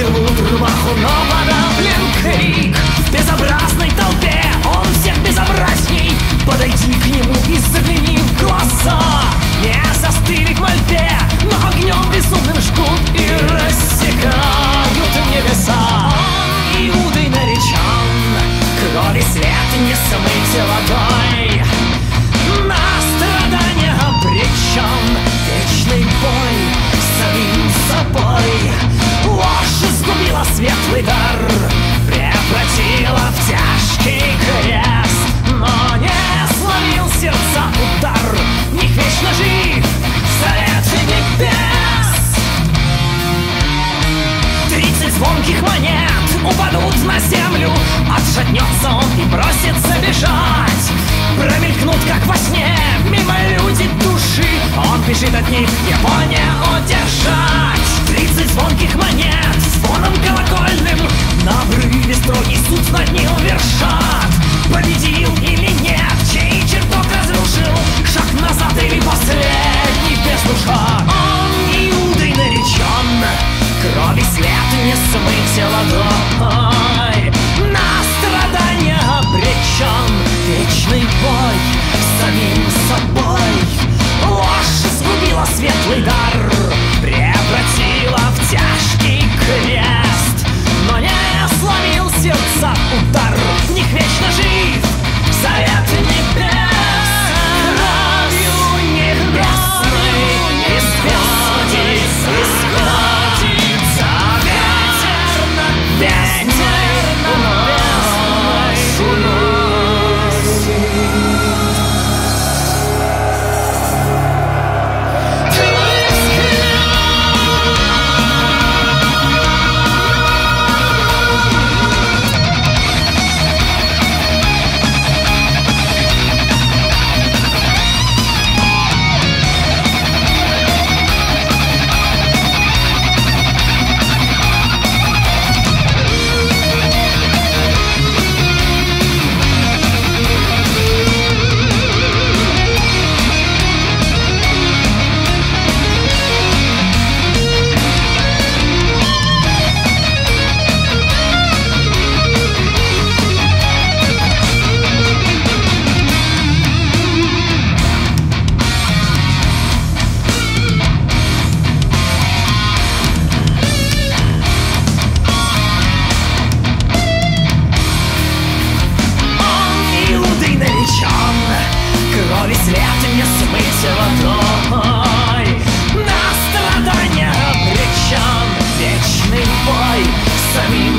рвут рубаху, но подавлен крик. В безобразной толпе он всех безобразней. Подойди к нему и загляни в глаза. Не застыли в мольбе, но огнем безумным жгут и рассекают небеса. Он Иудой наречен, крови след не смыть водой. На страдания обречен, вечный бой с самим собой. Ложь изгубила светлый дар, превратила в тяжкий крест, но не словил сердца удар. В них вечно жив Совет небес. 30 звонких монет упадут на землю, отшатнется он и бросится бежать. Промелькнут, как во сне, мимо люди души, он бежит от них, его не удержать. 30 звонких монет звоном колокольным на обрыве строгий суд над ним вершат. Победил или нет, чей чертог разрушил, шаг назад или последний без душа. Он Иудой наречен, крови след не смыть водой. На страдания обречен, вечный бой с самим собой. Ложь сгубила светлый дар, превратила в тяжкий крест, но не сломил сердца удар. В них вечно жив Совет небес. Кровью небесной исходится ветер над бездной. Крови след не смыть водой. На страдания обречен, вечный бой с самим